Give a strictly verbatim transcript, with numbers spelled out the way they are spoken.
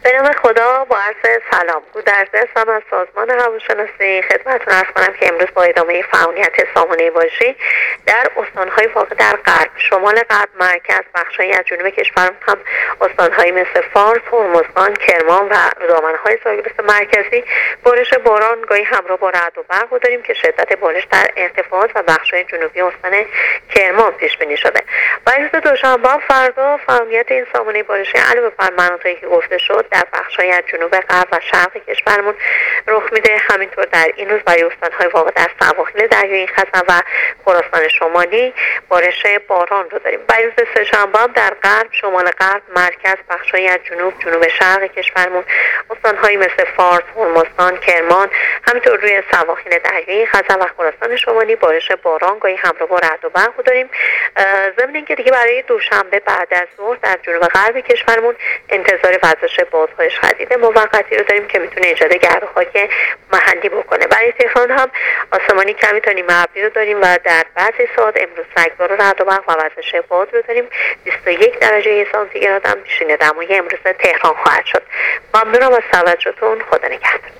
به نام خدا، با عرض سلام. گودرز هستم از سازمان هواشناسی. خدمتتون عرض کنم که امروز با ادامه فعالیت سامانه واژه‌ای در استان‌های واقع در غرب، شمال غرب، مرکز، بخش‌هایی از جنوب کشور هم استان‌هایی مثل فارس، هرمزگان، کرمان و دامنه‌های ساحل مرکزی بارش باران گاهی همراه با رعد و برق رو داریم که شدت بارش در ارتفاعات و بخش‌های جنوبی استان کرمان پیش بینی شده. و روز دوشنبه فردا فعالیت این سامانه بارشی علاوه بر مناطقی که گفته شد در بخش‌های از جنوب غرب و شرق کشورمون رخ میده. همینطور در این روز برای استان‌های واقع در سواحل دریایی خزر و خراسان شمالی بارش باران رو داریم. برای روز سه‌شنبه در غرب، شمال غرب، مرکز، بخش‌های از جنوب، جنوب شرق کشورمون استان‌هایی مثل فارس، هرمزگان، کرمان، همینطور روی سواحل دریایی خزر و خراسان شمالی بارش باران گاهی همراه با رعد و برق رو داریم. ضمن اینکه دیگه برای دوشنبه بعد از ظهر در جنوب غرب کشورمون انتظار وزش بادهای شدید موقتی رو داریم که میتونه ایجاد گرد و خاک محلی بکنه. برای تهران هم آسمانی کمی تا نیمه ابری رو داریم و در بعضی ساعات امروز رگبار رعد و برق و وزش باد رو داریم. بیست و یک درجه سانتیگراد هم پیشین دمای امروز تهران خواهد شد. ممنونم از توجهتون. خدا نگهدار.